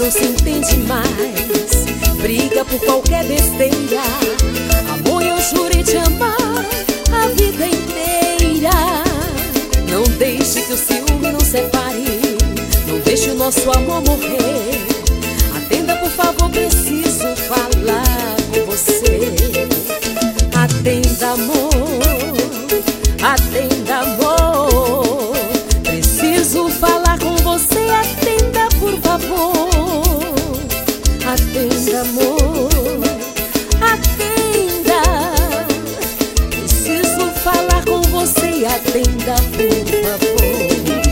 não se entende mais, briga por qualquer besteira. Amor, eu jurei te amar a vida inteira. Não deixe que o ciúme nos separe, não deixe o nosso amor morrer. Atenda, por favor, preciso falar com você. Atenda, amor, atenda, amor, preciso falar com você. Atenda, por favor, atenda, amor, atenda, preciso falar com você. Atenda, por favor.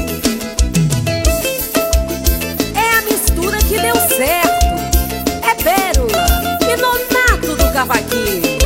É a mistura que deu certo, é pérola e nonato do cavaquinho.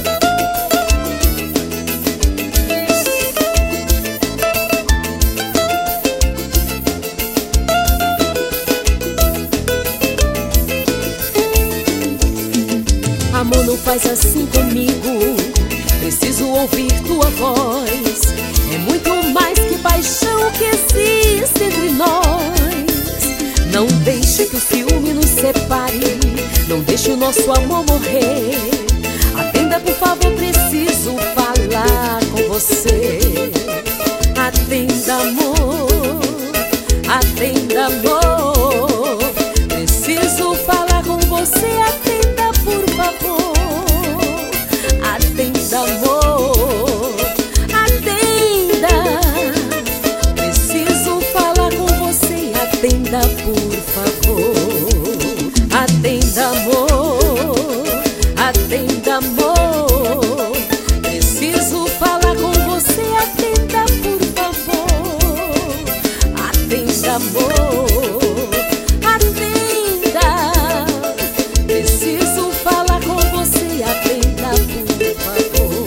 Amor, não faz assim comigo, preciso ouvir tua voz. É muito mais que paixão que existe entre nós. Não deixe que o ciúme nos separe, não deixe o nosso amor morrer. Atenda, por favor, preciso falar com você. Atenda, amor, atenda, amor, preciso falar com você. Atenda, por favor, atenda, amor, atenda, preciso falar com você. Atenda, por favor, atenda, amor, atenda, amor, preciso falar com você. Atenda, por favor, atenda, amor, atenda, preciso falar com você. Atenda, por favor.